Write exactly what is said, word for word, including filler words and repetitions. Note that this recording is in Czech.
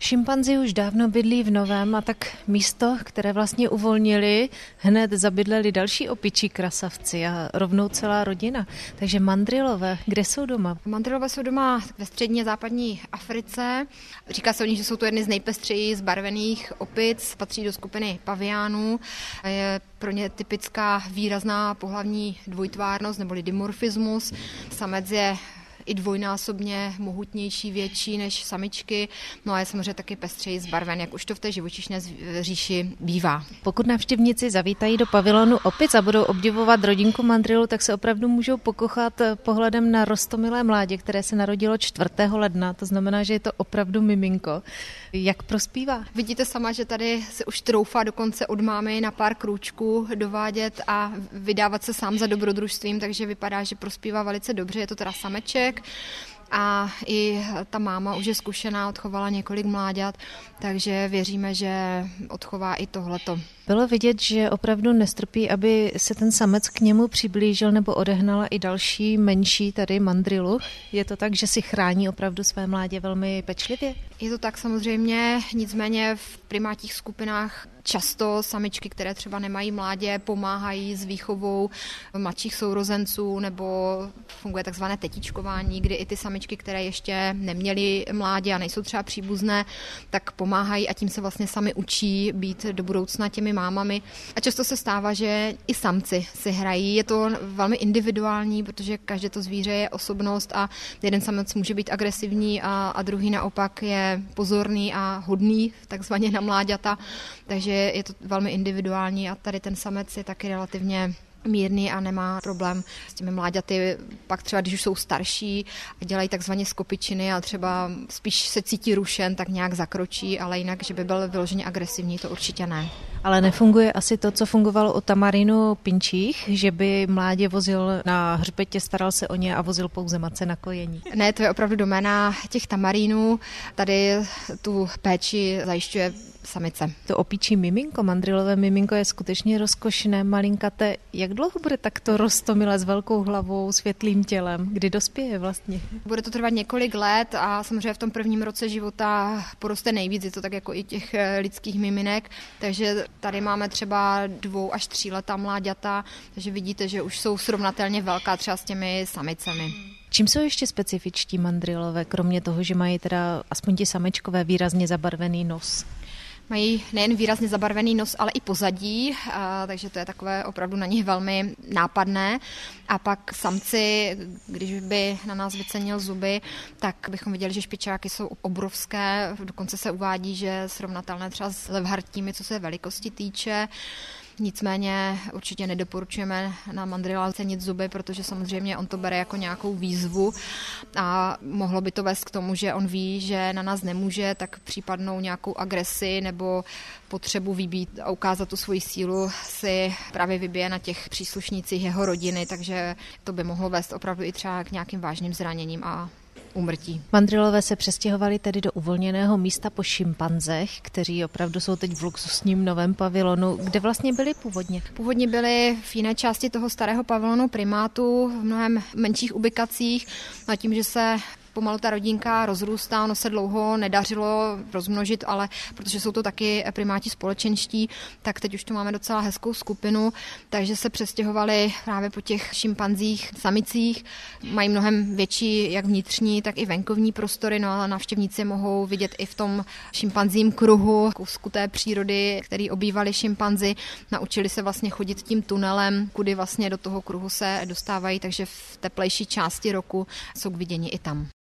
Šimpanzi už dávno bydlí v Novém a tak místo, které vlastně uvolnili, hned zabydleli další opičí krasavci a rovnou celá rodina. Takže mandrilové, kde jsou doma? Mandrilové jsou doma ve střední západní Africe. Říká se o nich, že jsou to jedny z nejpestřeji zbarvených opic, patří do skupiny paviánů. Je pro ně typická výrazná pohlavní dvojtvárnost neboli dimorfismus. Samec je i dvojnásobně mohutnější, větší než samičky, no a je samozřejmě taky pestřeji zbarven, jak už to v té živočišné říši bývá. Pokud návštěvníci zavítají do pavilonu opic a budou obdivovat rodinku mandrilu, tak se opravdu můžou pokochat pohledem na roztomilé mládě, které se narodilo čtvrtého ledna, to znamená, že je to opravdu miminko. Jak prospívá? Vidíte sama, že tady se už troufá dokonce od mámy na pár krůčků dovádět a vydávat se sám za dobrodružstvím, takže vypadá, že prospívá velice dobře, je to teda sameček. A i ta máma už je zkušená, odchovala několik mláďat, takže věříme, že odchová i tohleto. Bylo vidět, že opravdu nestrpí, aby se ten samec k němu přiblížil nebo odehnala i další menší tady mandrilu. Je to tak, že si chrání opravdu své mládě velmi pečlivě? Je to tak samozřejmě, nicméně v primátních skupinách často samičky, které třeba nemají mládě, pomáhají s výchovou mladších sourozenců nebo funguje takzvané tetičkování, kdy i ty samičky, které ještě neměly mládě a nejsou třeba příbuzné, tak pomáhají a tím se vlastně sami učí být do budoucna těmi mámami. A často se stává, že i samci si hrají. Je to velmi individuální, protože každé to zvíře je osobnost a jeden samec může být agresivní a, a druhý naopak je pozorný a hodný, takzvaně na mláďata. Takže je to velmi individuální a tady ten samec je taky relativně mírný a nemá problém s těmi mláďaty. Pak třeba, když už jsou starší a dělají takzvaně skopičiny a třeba spíš se cítí rušen, tak nějak zakročí, ale jinak, že by byl vyloženě agresivní, to určitě ne. Ale nefunguje asi to, co fungovalo u Tamarínu Pinčích, že by mládě vozil na hřbetě, staral se o ně a vozil pouze matce na kojení? Ne, to je opravdu doména těch tamarínů. Tady tu péči zajišťuje samice. To opičí miminko, mandrilové miminko je skutečně rozkošné, malinkaté. Jak dlouho bude takto roztomilé s velkou hlavou, světlým tělem? Kdy dospěje vlastně? Bude to trvat několik let a samozřejmě v tom prvním roce života poroste nejvíc, je to tak jako i těch lidských miminek, takže tady máme třeba dvou až tří letá mláďata, takže vidíte, že už jsou srovnatelně velká třeba s těmi samicemi. Čím jsou ještě specifičtí mandrilové, kromě toho, že mají teda aspoň ti samečkové výrazně zabarvený nos? Mají nejen výrazně zabarvený nos, ale i pozadí, a, takže to je takové opravdu na nich velmi nápadné. A pak samci, když by na nás vycenil zuby, tak bychom viděli, že špičáky jsou obrovské, dokonce se uvádí, že srovnatelné třeba s levhartími, co se velikosti týče. Nicméně určitě nedoporučujeme na mandrila cenit zuby, protože samozřejmě on to bere jako nějakou výzvu a mohlo by to vést k tomu, že on ví, že na nás nemůže, tak případnou nějakou agresi nebo potřebu vybít a ukázat tu svoji sílu si právě vybije na těch příslušnících jeho rodiny, takže to by mohlo vést opravdu i třeba k nějakým vážným zraněním a úmrtí. Mandrilové se přestěhovali tedy do uvolněného místa po šimpanzech, kteří opravdu jsou teď v luxusním novém pavilonu. Kde vlastně byli původně? Původně byli v jiné části toho starého pavilonu primátu, v mnohem menších ubikacích, a tím, že se pomalu ta rodinka rozrůstá, ono se dlouho nedařilo rozmnožit, ale protože jsou to taky primáti společenští, tak teď už tu máme docela hezkou skupinu, takže se přestěhovali právě po těch šimpanzích, samicích. Mají mnohem větší jak vnitřní, tak i venkovní prostory, no a návštěvníci mohou vidět i v tom šimpanzím kruhu kousku té přírody, který obývali šimpanzi. Naučili se vlastně chodit tím tunelem, kudy vlastně do toho kruhu se dostávají, takže v teplejší části roku jsou k vidění i tam.